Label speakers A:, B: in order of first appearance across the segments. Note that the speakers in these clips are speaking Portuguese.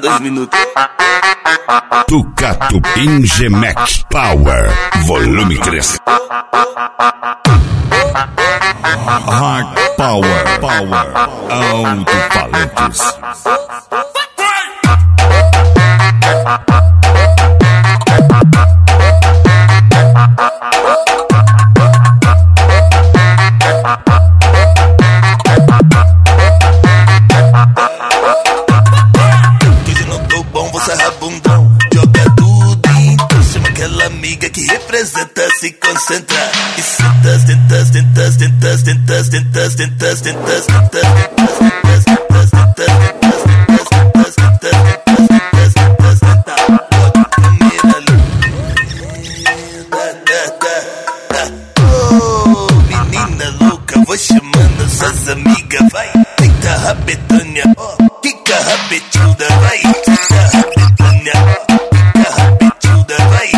A: 2 minutos.
B: Ducato Ingemec Power, volume 3. Hard Power, alto-falantes.
A: Amiga que representa, se concentra e sentas, tentas, tentas, tentas, tentas, tentas, tentas, tentas, tentas, menina louca, vou chamando suas amigas, vai, tenta rabetânia, fica rabetilda, vai, tenta rabetânia, fica rabetilda, vai.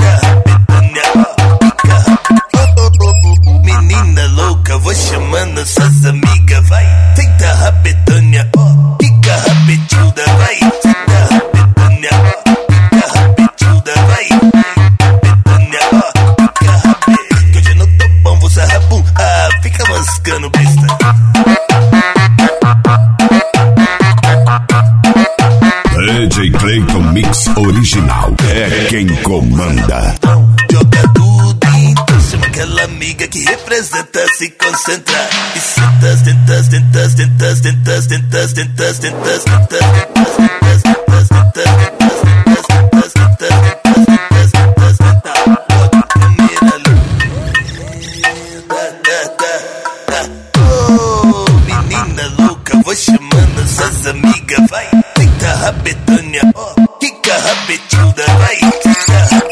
A: Vou chamando suas amigas, vai. Tenta rabetânia, fica rabetilda, vai. Tenta rabetânia, fica rabetilda, vai. Rabetânia, fica rabetânia. Que hoje eu não tô bom, vou sarrabum. Fica mascando, besta.
B: DJ Clayton Mix Original é quem comanda.
A: Joga tudo então, chama aquela amiga que representa, se concentra e sentas, tentas, tentas, tentas, tentas, tentas, tentas, tentas, tentas, menina louca, vou chamando suas amigas, vai. Tenta rabetânia, fica rabetilda, vai.